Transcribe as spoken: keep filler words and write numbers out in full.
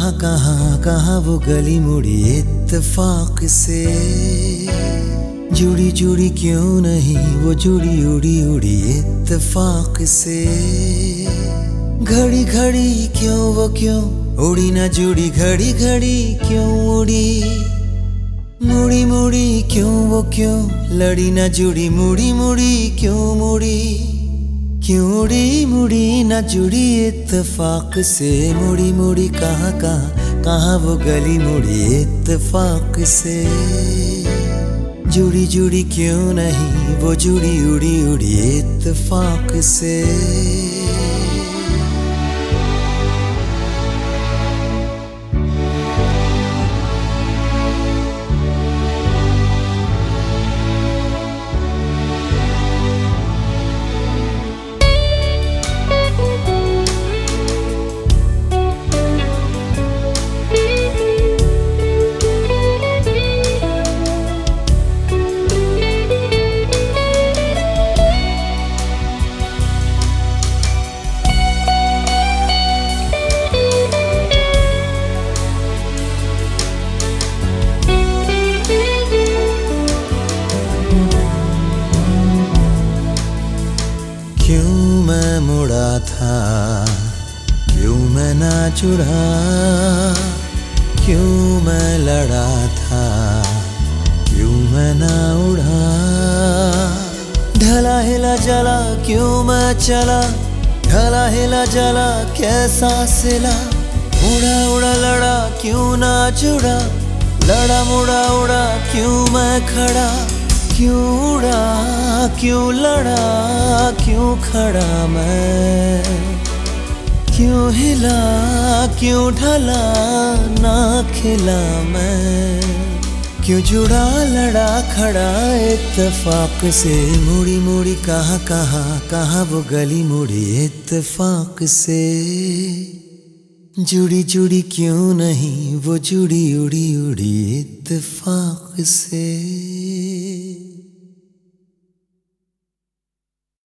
कहाँ कहाँ कहाँ वो गली मुड़ी इत्तेफाक से। जुड़ी जुड़ी क्यों नहीं वो जुड़ी उड़ी उड़ी इत्तेफाक से। घड़ी घड़ी क्यों वो क्यों उड़ी ना जुड़ी, घड़ी घड़ी क्यों उड़ी। मुड़ी मुड़ी क्यों वो क्यों लड़ी ना जुड़ी, मुड़ी मुड़ी क्यों मुड़ी। क्यों उड़ी मुड़ी ना जुड़ी इत्तेफाक से। मुड़ी मुड़ी कहाँ कहाँ कहाँ वो गली मुड़ी इत्तेफाक से। जुड़ी जुड़ी क्यों नहीं वो जुड़ी उड़ी उड़ी इत्तेफाक से। क्यों मैं मुड़ा था, क्यों मैं ना जुड़ा। क्यों मैं लड़ा था, क्यों मैं ना उड़ा। ढला हिला जला क्यों मैं चला, ढला हिला जला कैसा सिला। उड़ा उड़ा लड़ा क्यों ना जुड़ा, लड़ा मुड़ा उड़ा क्यों मैं खड़ा। क्यों उड़ा क्यों लड़ा क्यों खड़ा मैं। क्यों हिला क्यों ढला ना खिला मैं। क्यों जुड़ा लड़ा खड़ा इत्तेफाक से। मुड़ी मुड़ी कहाँ कहाँ कहाँ वो गली मुड़ी इत्तेफाक से। जुड़ी जुड़ी क्यों नहीं वो जुड़ी उड़ी उड़ी इत्तेफाक से।